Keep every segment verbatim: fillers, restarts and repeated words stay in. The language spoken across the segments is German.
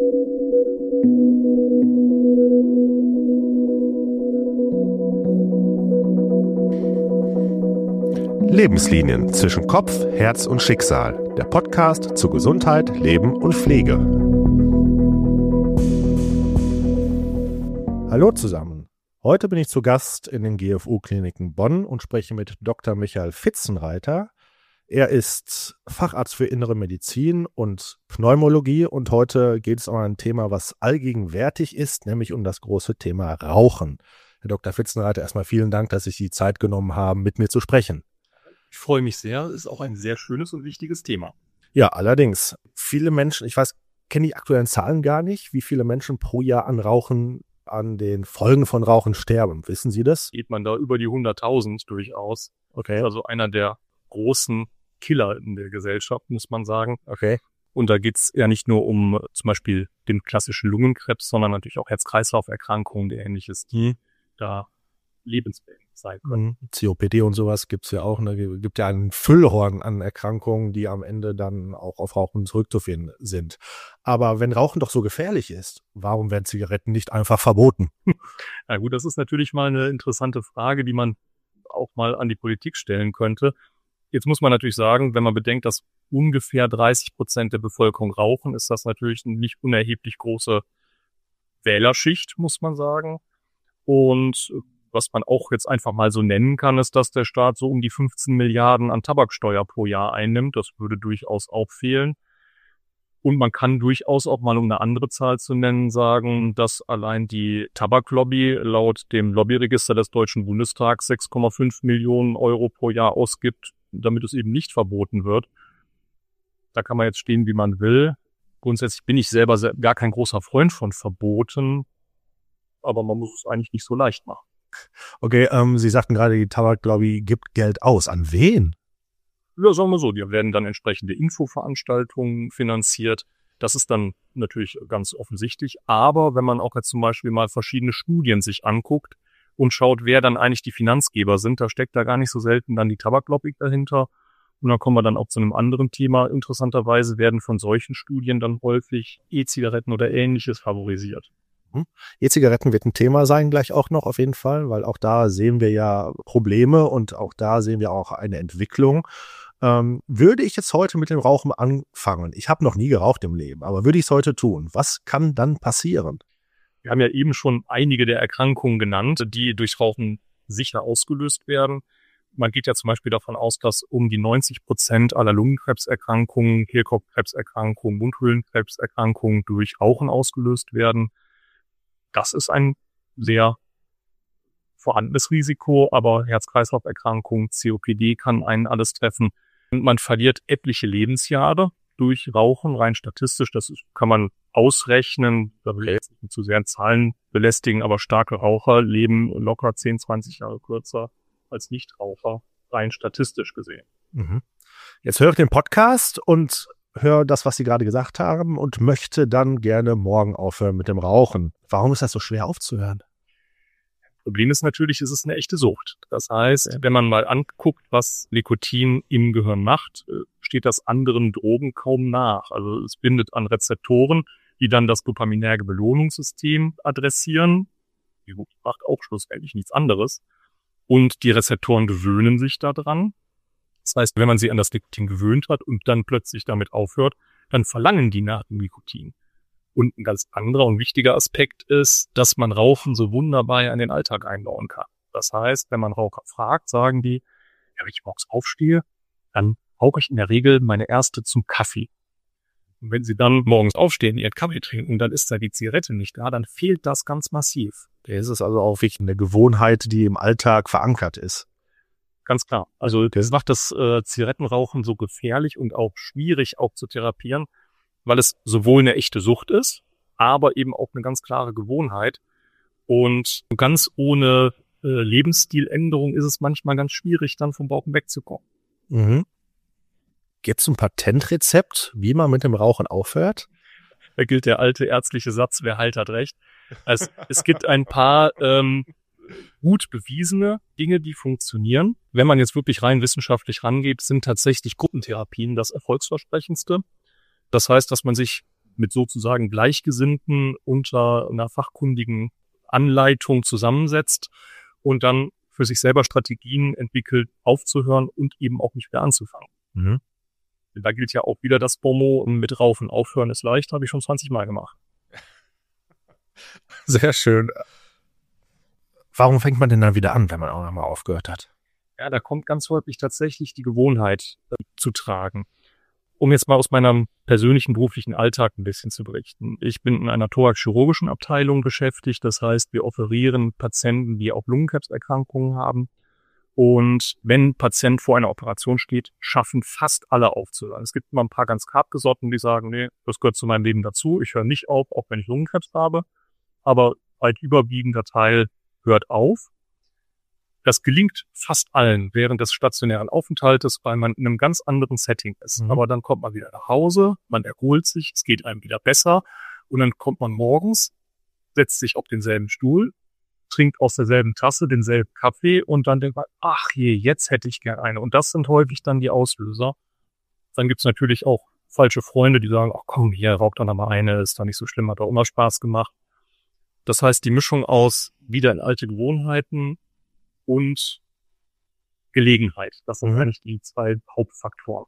Lebenslinien zwischen Kopf, Herz und Schicksal. Der Podcast zu Gesundheit, Leben und Pflege. Hallo zusammen. Heute bin ich zu Gast in den G F U-Kliniken Bonn und spreche mit Doktor Michael Fitzenreiter. Er ist Facharzt für Innere Medizin und Pneumologie und heute geht es um ein Thema, was allgegenwärtig ist, nämlich um das große Thema Rauchen. Herr Doktor Fitzenreiter, erstmal vielen Dank, dass Sie sich die Zeit genommen haben, mit mir zu sprechen. Ich freue mich sehr. Es ist auch ein sehr schönes und wichtiges Thema. Ja, allerdings. Viele Menschen, ich weiß, kenne die aktuellen Zahlen gar nicht, wie viele Menschen pro Jahr an Rauchen, an den Folgen von Rauchen sterben. Wissen Sie das? Geht man da über die hunderttausend durchaus. Okay. Also einer der großen Killer in der Gesellschaft, muss man sagen. Okay. Und da geht's ja nicht nur um zum Beispiel den klassischen Lungenkrebs, sondern natürlich auch Herz-Kreislauf-Erkrankungen und Ähnliches, die hm. da lebensfähig sein können. C O P D und sowas gibt's ja auch. Ne? Gibt ja einen Füllhorn an Erkrankungen, die am Ende dann auch auf Rauchen zurückzuführen sind. Aber wenn Rauchen doch so gefährlich ist, warum werden Zigaretten nicht einfach verboten? Na gut, das ist natürlich mal eine interessante Frage, die man auch mal an die Politik stellen könnte. Jetzt muss man natürlich sagen, wenn man bedenkt, dass ungefähr dreißig Prozent der Bevölkerung rauchen, ist das natürlich eine nicht unerheblich große Wählerschicht, muss man sagen. Und was man auch jetzt einfach mal so nennen kann, ist, dass der Staat so um die fünfzehn Milliarden an Tabaksteuer pro Jahr einnimmt. Das würde durchaus auch fehlen. Und man kann durchaus auch mal, um eine andere Zahl zu nennen, sagen, dass allein die Tabaklobby laut dem Lobbyregister des Deutschen Bundestags sechs Komma fünf Millionen Euro pro Jahr ausgibt, damit es eben nicht verboten wird. Da kann man jetzt stehen, wie man will. Grundsätzlich bin ich selber gar kein großer Freund von Verboten, aber man muss es eigentlich nicht so leicht machen. Okay, ähm, Sie sagten gerade, die Tabaklobby gibt Geld aus. An wen? Ja, sagen wir so, die werden dann entsprechende Infoveranstaltungen finanziert. Das ist dann natürlich ganz offensichtlich. Aber wenn man auch jetzt zum Beispiel mal verschiedene Studien sich anguckt und schaut, wer dann eigentlich die Finanzgeber sind, da steckt da gar nicht so selten dann die Tabaklobby dahinter. Und dann kommen wir dann auch zu einem anderen Thema. Interessanterweise werden von solchen Studien dann häufig E-Zigaretten oder Ähnliches favorisiert. E-Zigaretten wird ein Thema sein gleich auch noch auf jeden Fall, weil auch da sehen wir ja Probleme und auch da sehen wir auch eine Entwicklung. Ähm, würde ich jetzt heute mit dem Rauchen anfangen, ich habe noch nie geraucht im Leben, aber würde ich es heute tun, was kann dann passieren? Wir haben ja eben schon einige der Erkrankungen genannt, die durch Rauchen sicher ausgelöst werden. Man geht ja zum Beispiel davon aus, dass um die neunzig Prozent aller Lungenkrebserkrankungen, Kehlkopfkrebserkrankungen, Mundhöhlenkrebserkrankungen durch Rauchen ausgelöst werden. Das ist ein sehr vorhandenes Risiko, aber Herz-Kreislauf-Erkrankungen, C O P D kann einen alles treffen. Und man verliert etliche Lebensjahre durch Rauchen, rein statistisch. Das ist, kann man ausrechnen, da will ich jetzt nicht zu sehr in Zahlen belästigen, aber starke Raucher leben locker zehn, zwanzig Jahre kürzer als Nichtraucher, rein statistisch gesehen. Mhm. Jetzt höre ich den Podcast und höre das, was Sie gerade gesagt haben und möchte dann gerne morgen aufhören mit dem Rauchen. Warum ist das so schwer aufzuhören? Problem ist natürlich, es ist eine echte Sucht. Das heißt, wenn man mal anguckt, was Nikotin im Gehirn macht, steht das anderen Drogen kaum nach. Also es bindet an Rezeptoren, die dann das dopaminerge Belohnungssystem adressieren. Die macht auch schlussendlich nichts anderes. Und die Rezeptoren gewöhnen sich daran. Das heißt, wenn man sie an das Nikotin gewöhnt hat und dann plötzlich damit aufhört, dann verlangen die nach dem Nikotin. Und ein ganz anderer und wichtiger Aspekt ist, dass man Rauchen so wunderbar in den Alltag einbauen kann. Das heißt, wenn man Raucher fragt, sagen die, ja, wenn ich morgens aufstehe, dann rauche ich in der Regel meine erste zum Kaffee. Und wenn sie dann morgens aufstehen, ihren Kaffee trinken, dann ist da die Zigarette nicht da, dann fehlt das ganz massiv. Da ist es also auch wirklich eine Gewohnheit, die im Alltag verankert ist. Ganz klar. Also das macht das äh, Zigarettenrauchen so gefährlich und auch schwierig auch zu therapieren, weil es sowohl eine echte Sucht ist, aber eben auch eine ganz klare Gewohnheit. Und ganz ohne äh, Lebensstiländerung ist es manchmal ganz schwierig, dann vom Rauchen wegzukommen. Mhm. Gibt es ein Patentrezept, wie man mit dem Rauchen aufhört? Da gilt der alte ärztliche Satz, wer heilt, hat recht. Also, es gibt ein paar ähm, gut bewiesene Dinge, die funktionieren. Wenn man jetzt wirklich rein wissenschaftlich rangeht, sind tatsächlich Gruppentherapien das erfolgsversprechendste. Das heißt, dass man sich mit sozusagen Gleichgesinnten unter einer fachkundigen Anleitung zusammensetzt und dann für sich selber Strategien entwickelt, aufzuhören und eben auch nicht wieder anzufangen. Mhm. Da gilt ja auch wieder das Bomo, mit Rauchen aufhören ist leicht, habe ich schon zwanzig Mal gemacht. Sehr schön. Warum fängt man denn dann wieder an, wenn man auch nochmal aufgehört hat? Ja, da kommt ganz häufig tatsächlich die Gewohnheit äh, zu tragen. Um jetzt mal aus meinem persönlichen beruflichen Alltag ein bisschen zu berichten. Ich bin in einer thorax-chirurgischen Abteilung beschäftigt. Das heißt, wir operieren Patienten, die auch Lungenkrebserkrankungen haben. Und wenn ein Patient vor einer Operation steht, schaffen fast alle aufzuhören. Es gibt immer ein paar ganz hartgesotten, die sagen, nee, das gehört zu meinem Leben dazu. Ich höre nicht auf, auch wenn ich Lungenkrebs habe. Aber weit überwiegender Teil hört auf. Das gelingt fast allen während des stationären Aufenthaltes, weil man in einem ganz anderen Setting ist. Mhm. Aber dann kommt man wieder nach Hause, man erholt sich, es geht einem wieder besser. Und dann kommt man morgens, setzt sich auf denselben Stuhl, trinkt aus derselben Tasse denselben Kaffee und dann denkt man, ach je, jetzt hätte ich gern eine. Und das sind häufig dann die Auslöser. Dann gibt's natürlich auch falsche Freunde, die sagen, ach komm, hier, rauch doch noch mal eine, ist doch nicht so schlimm, hat doch immer Spaß gemacht. Das heißt, die Mischung aus wieder in alte Gewohnheiten und Gelegenheit. Das sind mhm. eigentlich die zwei Hauptfaktoren.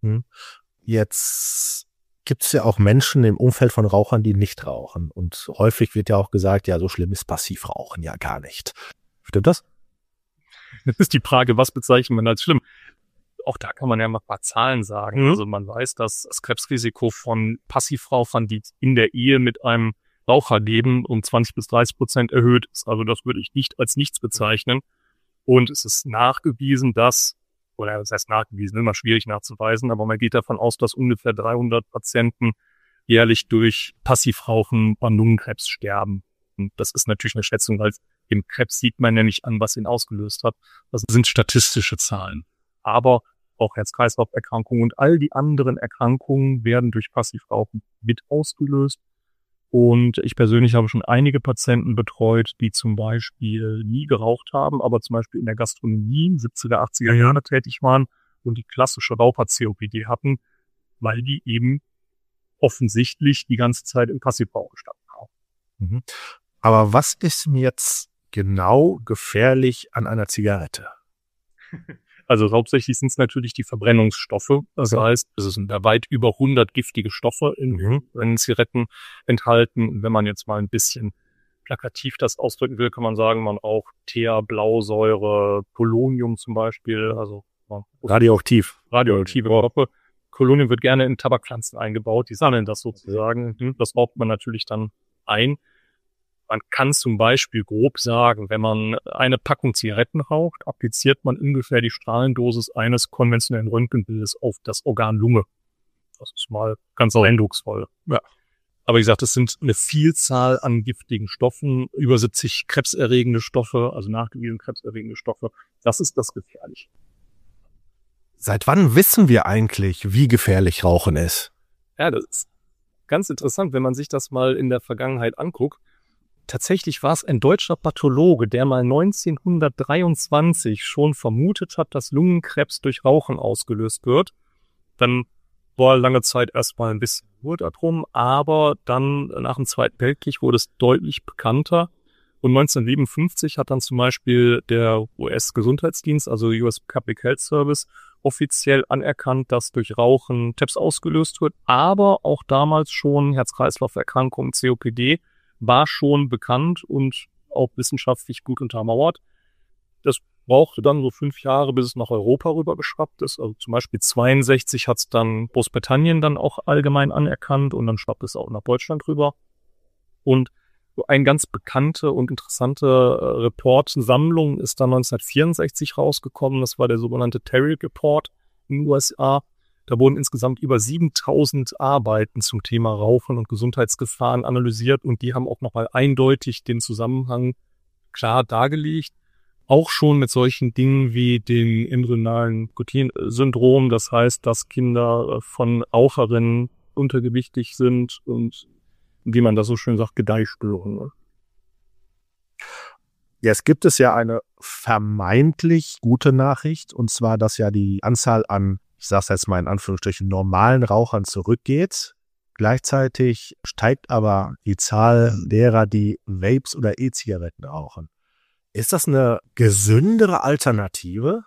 Jetzt gibt es ja auch Menschen im Umfeld von Rauchern, die nicht rauchen. Und häufig wird ja auch gesagt, ja, so schlimm ist Passivrauchen ja gar nicht. Stimmt das? Das ist die Frage, was bezeichnet man als schlimm? Auch da kann man ja mal ein paar Zahlen sagen. Mhm. Also man weiß, dass das Krebsrisiko von Passivrauchern, die in der Ehe mit einem Raucher leben, um zwanzig bis dreißig Prozent erhöht ist. Also das würde ich nicht als nichts bezeichnen. Und es ist nachgewiesen, dass, oder das heißt nachgewiesen, immer schwierig nachzuweisen, aber man geht davon aus, dass ungefähr dreihundert Patienten jährlich durch Passivrauchen an Lungenkrebs sterben. Und das ist natürlich eine Schätzung, weil im Krebs sieht man ja nicht an, was ihn ausgelöst hat. Das sind statistische Zahlen. Aber auch Herz-Kreislauf-Erkrankungen und all die anderen Erkrankungen werden durch Passivrauchen mit ausgelöst. Und ich persönlich habe schon einige Patienten betreut, die zum Beispiel nie geraucht haben, aber zum Beispiel in der Gastronomie in siebziger, achtziger Jahren tätig waren und die klassische Raucher-C O P D hatten, weil die eben offensichtlich die ganze Zeit im Passivrauch gestanden haben. Mhm. Aber was ist mir jetzt genau gefährlich an einer Zigarette? Also hauptsächlich sind es natürlich die Verbrennungsstoffe. Das okay. heißt, es sind da weit über hundert giftige Stoffe in, mhm. in Zigaretten enthalten. Wenn man jetzt mal ein bisschen plakativ das ausdrücken will, kann man sagen, man auch Teer, Blausäure, Polonium zum Beispiel. Also radioaktiv. Radioaktive Stoffe. Polonium wird gerne in Tabakpflanzen eingebaut. Die sammeln das sozusagen. Das raubt man natürlich dann ein. Man kann zum Beispiel grob sagen, wenn man eine Packung Zigaretten raucht, appliziert man ungefähr die Strahlendosis eines konventionellen Röntgenbildes auf das Organ Lunge. Das ist mal ganz eindrucksvoll. Ja. Aber wie gesagt, es sind eine Vielzahl an giftigen Stoffen, über siebzig krebserregende Stoffe, also nachgewiesene krebserregende Stoffe. Das ist das Gefährliche. Seit wann wissen wir eigentlich, wie gefährlich Rauchen ist? Ja, das ist ganz interessant, wenn man sich das mal in der Vergangenheit anguckt. Tatsächlich war es ein deutscher Pathologe, der mal neunzehnhundertdreiundzwanzig schon vermutet hat, dass Lungenkrebs durch Rauchen ausgelöst wird. Dann war lange Zeit erstmal ein bisschen Ruhe darum, aber dann nach dem Zweiten Weltkrieg wurde es deutlich bekannter. Und neunzehnhundertsiebenundfünfzig hat dann zum Beispiel der U S-Gesundheitsdienst, also U S Public Health Service, offiziell anerkannt, dass durch Rauchen T E P S ausgelöst wird. Aber auch damals schon Herz-Kreislauf-Erkrankungen, C O P D, war schon bekannt und auch wissenschaftlich gut untermauert. Das brauchte dann so fünf Jahre, bis es nach Europa rüber geschwappt ist. Also zum Beispiel zweiundsechzig hat es dann Großbritannien dann auch allgemein anerkannt und dann schwappt es auch nach Deutschland rüber. Und so eine ganz bekannte und interessante äh, Report-Sammlung ist dann neunzehnhundertvierundsechzig rausgekommen. Das war der sogenannte Terry Report in den U S A. Da wurden insgesamt über siebentausend Arbeiten zum Thema Rauchen und Gesundheitsgefahren analysiert und die haben auch nochmal eindeutig den Zusammenhang klar dargelegt. Auch schon mit solchen Dingen wie dem embryonalen Nikotin-Syndrom, das heißt, dass Kinder von Raucherinnen untergewichtig sind und, wie man das so schön sagt, Gedeihspürungen. Jetzt gibt es ja eine vermeintlich gute Nachricht, und zwar, dass ja die Anzahl an, ich sage es jetzt mal in Anführungsstrichen, normalen Rauchern zurückgeht. Gleichzeitig steigt aber die Zahl derer, die Vapes oder E-Zigaretten rauchen. Ist das eine gesündere Alternative?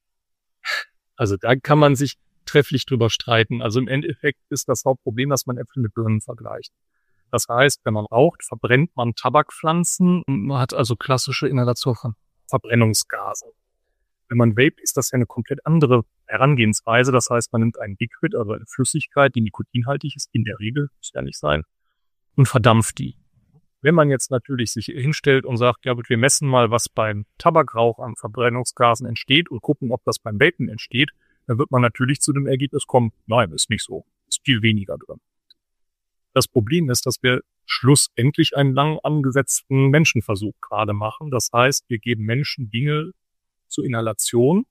Also da kann man sich trefflich drüber streiten. Also im Endeffekt ist das Hauptproblem, dass man Äpfel mit Birnen vergleicht. Das heißt, wenn man raucht, verbrennt man Tabakpflanzen und man hat also klassische Inhalation von Verbrennungsgasen. Wenn man vape, ist das ja eine komplett andere Herangehensweise. Das heißt, man nimmt einen Liquid, also eine Flüssigkeit, die nikotinhaltig ist, in der Regel, muss ja nicht sein, und verdampft die. Wenn man jetzt natürlich sich hinstellt und sagt, ja, wir messen mal, was beim Tabakrauch an Verbrennungsgasen entsteht und gucken, ob das beim Vapen entsteht, dann wird man natürlich zu dem Ergebnis kommen, nein, ist nicht so, ist viel weniger drin. Das Problem ist, dass wir schlussendlich einen lang angesetzten Menschenversuch gerade machen. Das heißt, wir geben Menschen Dinge zur Inhalation,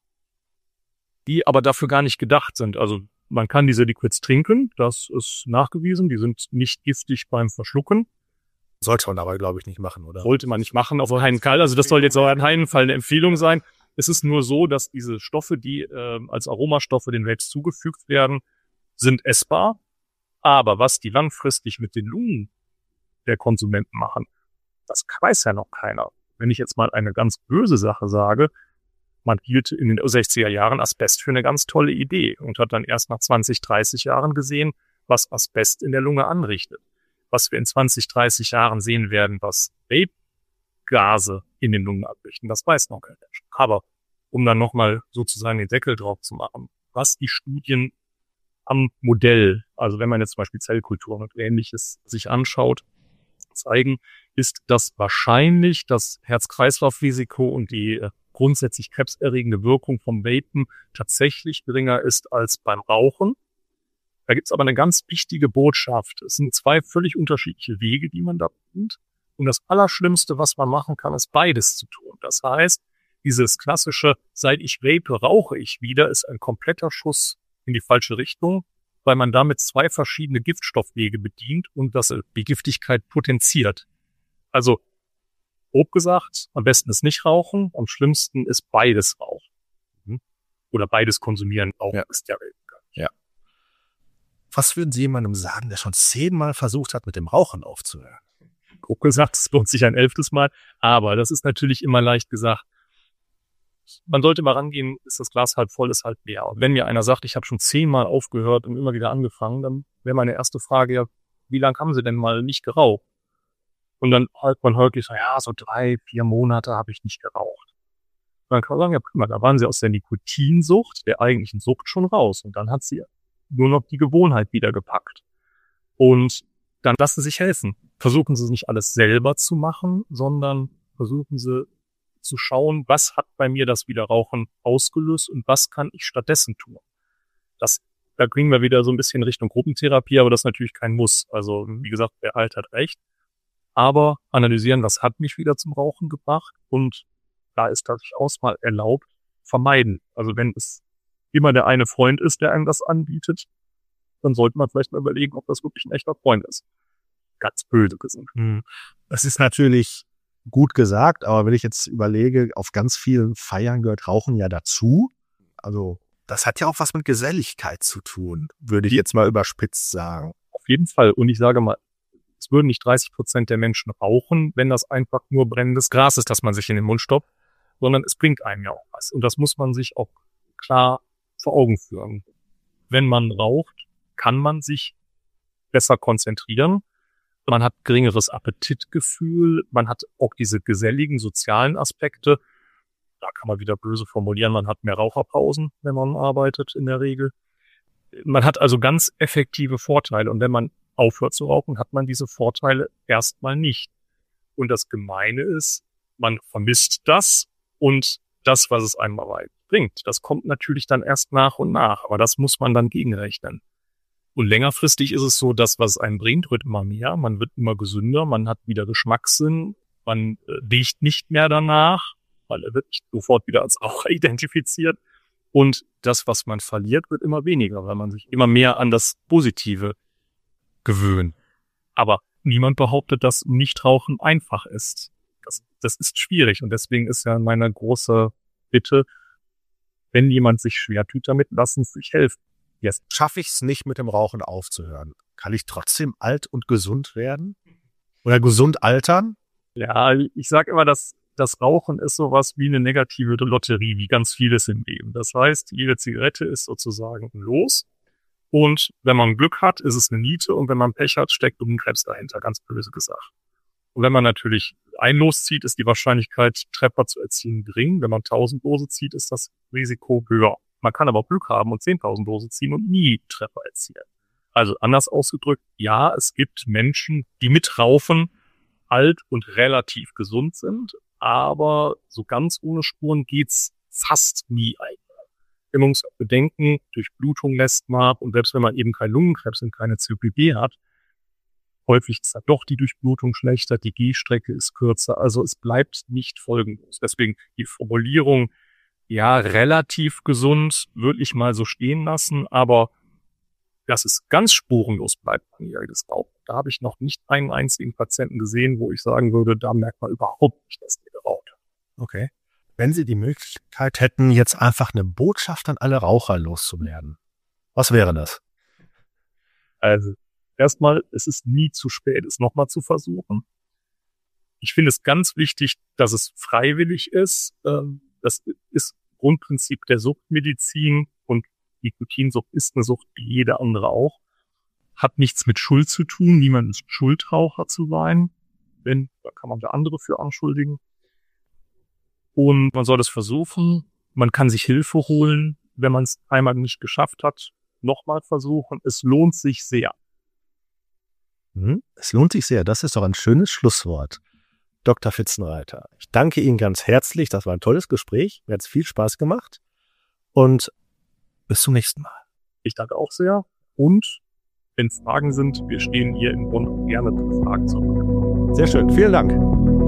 die aber dafür gar nicht gedacht sind. Also man kann diese Liquids trinken, das ist nachgewiesen, die sind nicht giftig beim Verschlucken. Sollte man aber, glaube ich, nicht machen, oder? Sollte man nicht machen, auf keinen Fall. Also das soll jetzt auf keinen Fall eine Empfehlung sein. Es ist nur so, dass diese Stoffe, die äh, als Aromastoffe den Vapes zugefügt werden, sind essbar. Aber was die langfristig mit den Lungen der Konsumenten machen, das weiß ja noch keiner. Wenn ich jetzt mal eine ganz böse Sache sage, man hielt in den sechziger Jahren Asbest für eine ganz tolle Idee und hat dann erst nach zwanzig, dreißig Jahren gesehen, was Asbest in der Lunge anrichtet. Was wir in zwanzig, dreißig Jahren sehen werden, was Vape-Gase in den Lungen anrichten, das weiß noch kein Mensch. Aber um dann nochmal sozusagen den Deckel drauf zu machen, was die Studien am Modell, also wenn man jetzt zum Beispiel Zellkulturen und Ähnliches sich anschaut, zeigen, ist, dass wahrscheinlich das Herz-Kreislauf-Risiko und die äh, grundsätzlich krebserregende Wirkung vom Vapen tatsächlich geringer ist als beim Rauchen. Da gibt's aber eine ganz wichtige Botschaft. Es sind zwei völlig unterschiedliche Wege, die man da nimmt. Und das Allerschlimmste, was man machen kann, ist beides zu tun. Das heißt, dieses klassische, seit ich vape, rauche ich wieder, ist ein kompletter Schuss in die falsche Richtung, weil man damit zwei verschiedene Giftstoffwege bedient und das die Giftigkeit potenziert. Also, grob gesagt, am besten ist nicht rauchen, am schlimmsten ist beides rauchen. Mhm. Oder beides konsumieren, rauchen ja. ist ja Ja. Was würden Sie jemandem sagen, der schon zehnmal versucht hat, mit dem Rauchen aufzuhören? Grob gesagt, es lohnt sich ein elftes Mal, aber das ist natürlich immer leicht gesagt. Man sollte mal rangehen, ist das Glas halb voll, ist halb leer. Und wenn mir einer sagt, ich habe schon zehnmal aufgehört und immer wieder angefangen, dann wäre meine erste Frage ja, wie lange haben Sie denn mal nicht geraucht? Und dann halt man häufig so, ja, so drei, vier Monate habe ich nicht geraucht. Und dann kann man sagen, ja prima, da waren Sie aus der Nikotinsucht, der eigentlichen Sucht schon raus. Und dann hat sie nur noch die Gewohnheit wieder gepackt. Und dann lassen Sie sich helfen. Versuchen Sie es nicht alles selber zu machen, sondern versuchen Sie zu schauen, was hat bei mir das Wiederrauchen ausgelöst und was kann ich stattdessen tun. Das, da kriegen wir wieder so ein bisschen Richtung Gruppentherapie, aber das ist natürlich kein Muss. Also wie gesagt, wer alt hat recht. Aber analysieren, was hat mich wieder zum Rauchen gebracht und da ist durchaus mal erlaubt, vermeiden. Also wenn es immer der eine Freund ist, der einem das anbietet, dann sollte man vielleicht mal überlegen, ob das wirklich ein echter Freund ist. Ganz böse gesagt. Das ist natürlich gut gesagt, aber wenn ich jetzt überlege, auf ganz vielen Feiern gehört Rauchen ja dazu. Also das hat ja auch was mit Geselligkeit zu tun, würde ich jetzt mal überspitzt sagen. Auf jeden Fall. Und ich sage mal, es würden nicht dreißig Prozent der Menschen rauchen, wenn das einfach nur brennendes Gras ist, das man sich in den Mund stopft, sondern es bringt einem ja auch was. Und das muss man sich auch klar vor Augen führen. Wenn man raucht, kann man sich besser konzentrieren. Man hat geringeres Appetitgefühl, man hat auch diese geselligen sozialen Aspekte. Da kann man wieder böse formulieren, man hat mehr Raucherpausen, wenn man arbeitet in der Regel. Man hat also ganz effektive Vorteile und wenn man aufhört zu rauchen, hat man diese Vorteile erstmal nicht. Und das Gemeine ist, man vermisst das und das, was es einem dabei bringt, das kommt natürlich dann erst nach und nach, aber das muss man dann gegenrechnen. Und längerfristig ist es so, dass was es einem bringt, wird immer mehr, man wird immer gesünder, man hat wieder Geschmackssinn, man äh, riecht nicht mehr danach, weil er wird nicht sofort wieder als Raucher identifiziert. Und das, was man verliert, wird immer weniger, weil man sich immer mehr an das Positive gewöhnt. Aber niemand behauptet, dass Nichtrauchen einfach ist. Das, das ist schwierig und deswegen ist ja meine große Bitte, wenn jemand sich schwer tut damit, lassen Sie sich helfen. Jetzt schaffe ich es nicht, mit dem Rauchen aufzuhören. Kann ich trotzdem alt und gesund werden? Oder gesund altern? Ja, ich sage immer, dass das Rauchen ist sowas wie eine negative Lotterie, wie ganz vieles im Leben. Das heißt, jede Zigarette ist sozusagen ein Los. Und wenn man Glück hat, ist es eine Niete. Und wenn man Pech hat, steckt Lungenkrebs dahinter, ganz böse gesagt. Und wenn man natürlich ein Los zieht, ist die Wahrscheinlichkeit, Treffer zu erzielen, gering. Wenn man tausend Lose zieht, ist das Risiko höher. Man kann aber auch Glück haben und zehntausend Lose ziehen und nie Treffer erzielen. Also anders ausgedrückt, ja, es gibt Menschen, die mit Rauchen alt und relativ gesund sind, aber so ganz ohne Spuren geht's fast nie eigentlich. Man muss bedenken, Durchblutung lässt nach und selbst wenn man eben keinen Lungenkrebs und keine C O P D hat, häufig ist da doch die Durchblutung schlechter, die Gehstrecke ist kürzer, also es bleibt nicht folgenlos. Deswegen die Formulierung, ja, relativ gesund, würde ich mal so stehen lassen, aber dass es ganz spurenlos bleibt, langjähriges Rauchen. Da habe ich noch nicht einen einzigen Patienten gesehen, wo ich sagen würde, da merkt man überhaupt nicht, dass der geraucht hat. Okay. Wenn Sie die Möglichkeit hätten, jetzt einfach eine Botschaft an alle Raucher loszuwerden, was wäre das? Also erstmal, es ist nie zu spät, es nochmal zu versuchen. Ich finde es ganz wichtig, dass es freiwillig ist. Das ist Grundprinzip der Suchtmedizin und Nikotinsucht ist eine Sucht wie jede andere auch. Hat nichts mit Schuld zu tun. Niemand ist Schuldraucher zu sein. Wenn, da kann man da andere für anschuldigen. Und man soll es versuchen. Man kann sich Hilfe holen, wenn man es einmal nicht geschafft hat. Nochmal versuchen. Es lohnt sich sehr. Es lohnt sich sehr. Das ist doch ein schönes Schlusswort. Doktor Fitzenreiter, ich danke Ihnen ganz herzlich. Das war ein tolles Gespräch. Mir hat es viel Spaß gemacht. Und bis zum nächsten Mal. Ich danke auch sehr. Und wenn Fragen sind, wir stehen hier in Bonn gerne zu Fragen zur Verfügung. Sehr schön. Vielen Dank.